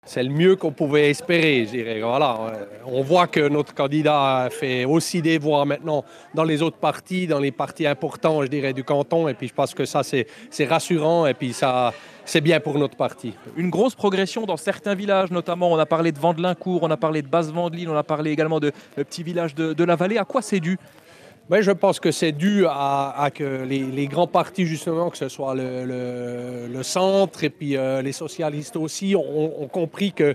C'est le mieux qu'on pouvait espérer, je dirais. Voilà. On voit que notre candidat fait aussi des voix maintenant dans les autres partis, dans les partis importants, je dirais, du canton. Et puis je pense que ça, c'est rassurant et puis ça, c'est bien pour notre parti. Une grosse progression dans certains villages, notamment on a parlé de Vandelincourt, on a parlé de Basse-Vendeline, on a parlé également de petits villages de la vallée. À quoi c'est dû? Ben, je pense que c'est dû à que les grands partis, justement, que ce soit le centre et puis les socialistes aussi, ont compris que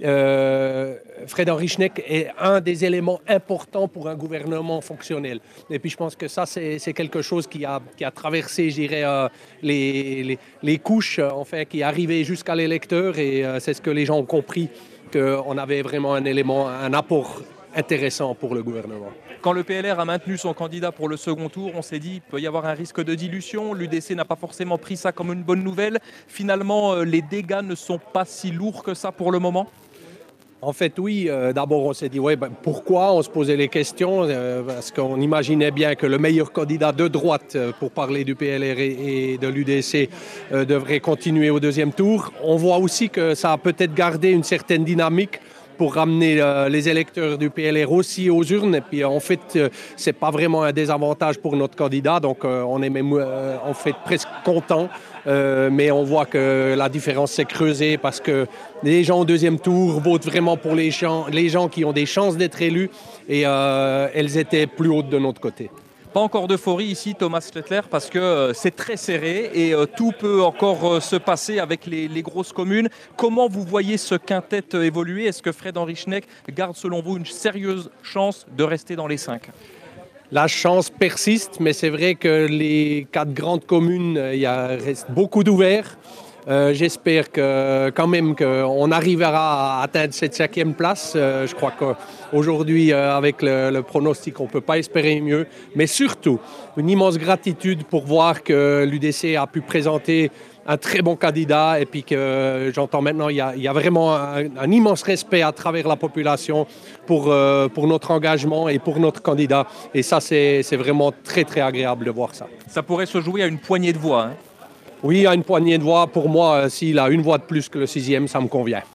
Fred-Henri Schneck est un des éléments importants pour un gouvernement fonctionnel. Et puis je pense que ça, c'est quelque chose qui a traversé, je dirais, les couches, en fait, qui est arrivé jusqu'à l'électeur. Et c'est ce que les gens ont compris, qu'on avait vraiment un élément, un apport intéressant pour le gouvernement. Quand le PLR a maintenu son candidat pour le second tour, on s'est dit qu'il peut y avoir un risque de dilution. L'UDC n'a pas forcément pris ça comme une bonne nouvelle. Finalement, les dégâts ne sont pas si lourds que ça pour le moment. En fait, oui. D'abord, on s'est dit, pourquoi? On se posait les questions, parce qu'on imaginait bien que le meilleur candidat de droite, pour parler du PLR et de l'UDC, devrait continuer au deuxième tour. On voit aussi que ça a peut-être gardé une certaine dynamique pour ramener les électeurs du PLR aussi aux urnes. Et puis, en fait, c'est pas vraiment un désavantage pour notre candidat. Donc, on est même en fait presque content. Mais on voit que la différence s'est creusée parce que les gens au deuxième tour votent vraiment pour les gens qui ont des chances d'être élus. Et elles étaient plus hautes de notre côté. Pas encore d'euphorie ici, Thomas Stettler, parce que c'est très serré et tout peut encore se passer avec les grosses communes. Comment vous voyez ce quintet évoluer? Est-ce que Fred-Henri Schneck garde, selon vous, une sérieuse chance de rester dans les 5? La chance persiste, mais c'est vrai que les 4 grandes communes, il reste beaucoup d'ouverts. J'espère quand même qu'on arrivera à atteindre cette 5e place. Je crois qu'aujourd'hui, avec le pronostic, on ne peut pas espérer mieux. Mais surtout, une immense gratitude pour voir que l'UDC a pu présenter un très bon candidat et puis que j'entends maintenant, il y a vraiment un immense respect à travers la population pour notre engagement et pour notre candidat. Et ça, c'est vraiment très, très agréable de voir ça. Ça pourrait se jouer à une poignée de voix, hein? Oui, à une poignée de voix. Pour moi, s'il a une voix de plus que le 6e, ça me convient.